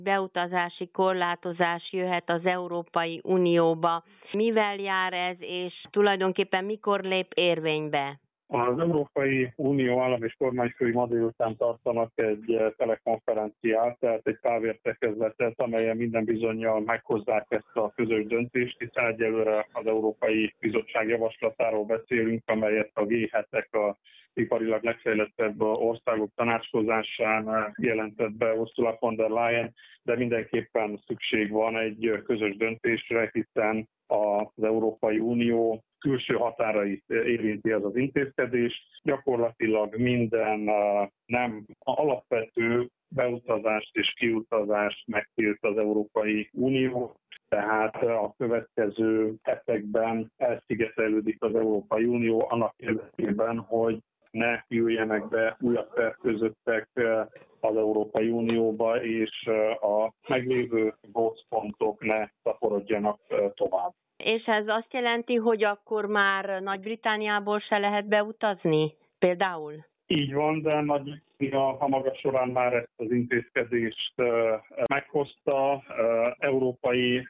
beutazási korlátozás jöhet az Európai Unióba. Mivel jár ez, és tulajdonképpen mikor lép érvénybe? Az Európai Unió állam és kormányfői ma délután tartanak egy telekonferenciát, tehát egy távértekezletet, amelyen minden bizonnyal meghozzák ezt a közös döntést, hiszen egyelőre az Európai Bizottság javaslatáról beszélünk, amelyet a G7-ek, a iparilag legfejlettebb országok tanácskozásán jelentett be Ursula von der Leyen, de mindenképpen szükség van egy közös döntésre, hiszen az Európai Unió külső határait érinti ez az intézkedés. Gyakorlatilag minden nem alapvető beutazást és kiutazást megtilt az Európai Unió, tehát a következő hetekben elszigetelődik az Európai Unió annak érdekében, hogy ne jöjjenek be újabb fertőzöttek az Európai Unióba, és a meglévő gócpontok ne szaporodjanak tovább. És ez azt jelenti, hogy akkor már Nagy-Britanniából se lehet beutazni, például? Így van, de Nagy-Britannia a maga során már ezt az intézkedést meghozta. Európai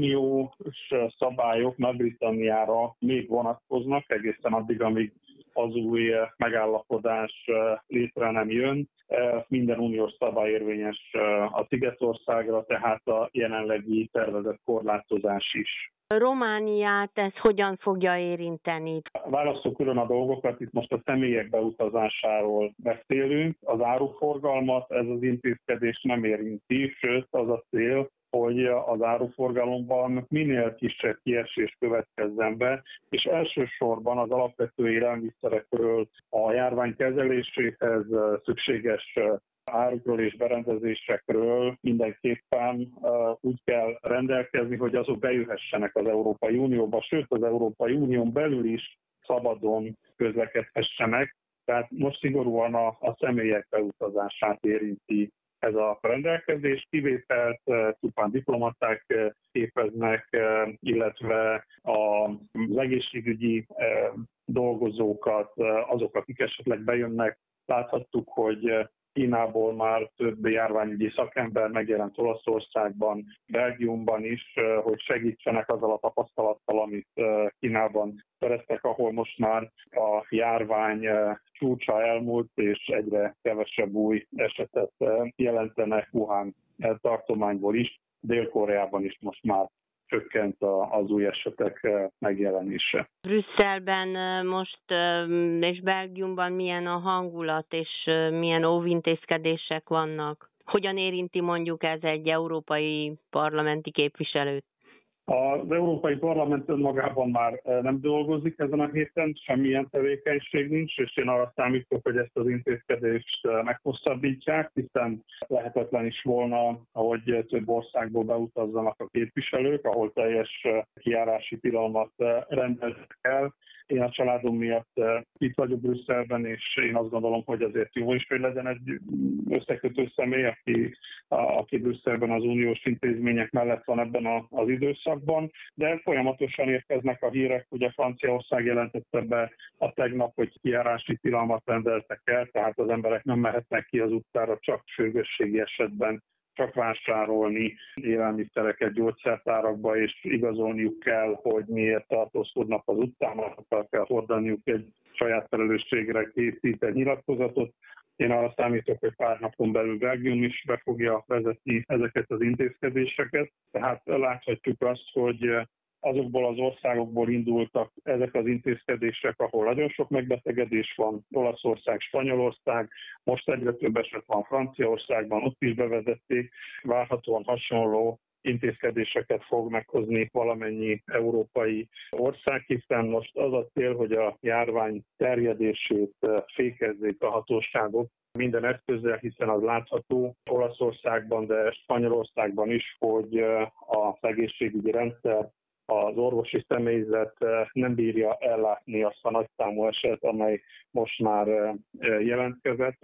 Uniós szabályok Nagy-Britanniára még vonatkoznak, egészen addig, amíg az új megállapodás létre nem jön. Minden uniós szabály érvényes a Szigetországra, tehát a jelenlegi tervezett korlátozás is. Romániát ez hogyan fogja érinteni? Válasszuk külön a dolgokat, itt most a személyek beutazásáról beszélünk. Az áruforgalmat ez az intézkedés nem érinti, sőt az a cél, hogy az áruforgalomban minél kisebb kiesés következzen be, és elsősorban az alapvető élelmiszerekről a járvány kezeléséhez szükséges árukról és berendezésekről mindenképpen úgy kell rendelkezni, hogy azok bejöhessenek az Európai Unióba, sőt az Európai Unión belül is szabadon közlekedhessenek. Tehát most szigorúan a személyek beutazását érinti ez a rendelkezés. Kivételt csupán diplomaták képeznek, illetve az egészségügyi dolgozókat, azok, akik esetleg bejönnek. Láthattuk, hogy Kínából már több járványügyi szakember megjelent Olaszországban, Belgiumban is, hogy segítsenek azzal a tapasztalattal, amit Kínában szereztek, ahol most már a járvány csúcsa elmúlt, és egyre kevesebb új esetet jelentenek Wuhan tartományból is. Dél-Koreában is most már csökkent az új esetek megjelenése. Brüsszelben most és Belgiumban milyen a hangulat, és milyen óvintézkedések vannak? Hogyan érinti mondjuk ez egy európai parlamenti képviselőt? Az Európai Parlament önmagában már nem dolgozik ezen a héten, semmilyen tevékenység nincs, és én arra számítok, hogy ezt az intézkedést meghosszabbítják, hiszen lehetetlen is volna, hogy több országból beutazzanak a képviselők, ahol teljes kijárási tilalmat rendeltek el. Én a családom miatt itt vagyok Brüsszelben, és én azt gondolom, hogy azért jó is, hogy legyen egy összekötő személy, aki Brüsszelben az uniós intézmények mellett van ebben az időszakban, de folyamatosan érkeznek a hírek, ugye Franciaország jelentette be a tegnap, hogy kijárási tilalmat rendeltek el, tehát az emberek nem mehetnek ki az utcára csak sürgősségi esetben, csak vásárolni élelmiszereket gyógyszertárakba, és igazolniuk kell, hogy miért tartózkodnak az utcán, akkor kell hordaniuk egy saját felelősségre készített nyilatkozatot. Én arra számítok, hogy pár napon belül Belgium is be fogja vezetni ezeket az intézkedéseket. Tehát láthatjuk azt, hogy azokból az országokból indultak ezek az intézkedések, ahol nagyon sok megbetegedés van, Olaszország, Spanyolország, most egyre több eset van Franciaországban, ott is bevezették, várhatóan hasonló intézkedéseket fog meghozni valamennyi európai ország, hiszen most az a cél, hogy a járvány terjedését fékezzék a hatóságok minden eszközzel, hiszen az látható Olaszországban, de Spanyolországban is, hogy az egészségügyi rendszer, az orvosi személyzet nem bírja ellátni azt a nagyszámú eset, amely most már jelentkezett. Tehát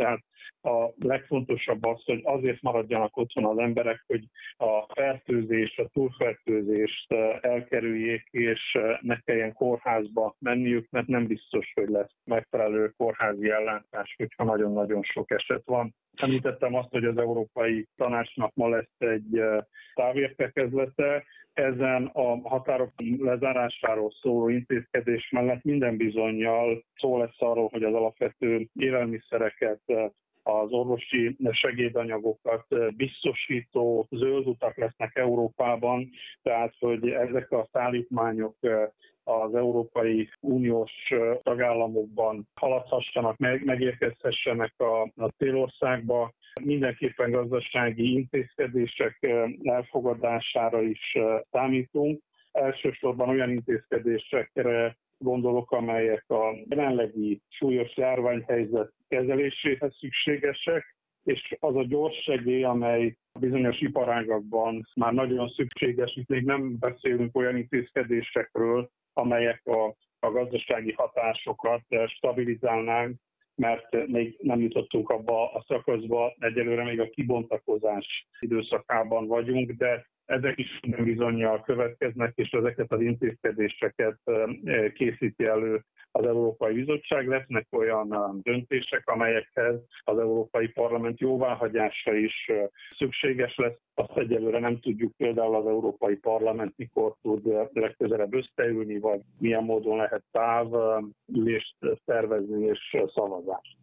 A legfontosabb az, hogy azért maradjanak otthon az emberek, hogy a fertőzést, a túlfertőzést elkerüljék, és ne kelljen kórházba menniük, mert nem biztos, hogy lesz megfelelő kórházi ellátás, hogyha nagyon-nagyon sok eset van. Említettem azt, hogy az Európai Tanácsnak ma lesz egy távértekezlete. Ezen a határok lezárásáról szóló intézkedés mellett minden bizonnyal szó lesz arról, hogy az alapvető élelmiszereket, az orvosi segédanyagokat biztosító zöld utak lesznek Európában, tehát hogy ezek a szállítmányok az Európai Uniós tagállamokban haladhassanak, megérkezhessenek a célországba. Mindenképpen gazdasági intézkedések elfogadására is számítunk. Elsősorban olyan intézkedésekre gondolok, amelyek a jelenlegi súlyos járványhelyzet kezeléséhez szükségesek, és az a gyors segély, amely bizonyos iparágakban már nagyon szükséges, itt még nem beszélünk olyan intézkedésekről, amelyek a gazdasági hatásokat stabilizálnánk, mert még nem jutottunk abba a szakaszba, egyelőre még a kibontakozás időszakában vagyunk, de ezek is bizonnyal következnek, és ezeket az intézkedéseket készíti elő az Európai Bizottság. Lesznek olyan döntések, amelyekhez az Európai Parlament jóváhagyása is szükséges lesz. Azt egyelőre nem tudjuk, például az Európai Parlament mikor tud legközelebb összeülni, vagy milyen módon lehet távülést szervezni és szavazást.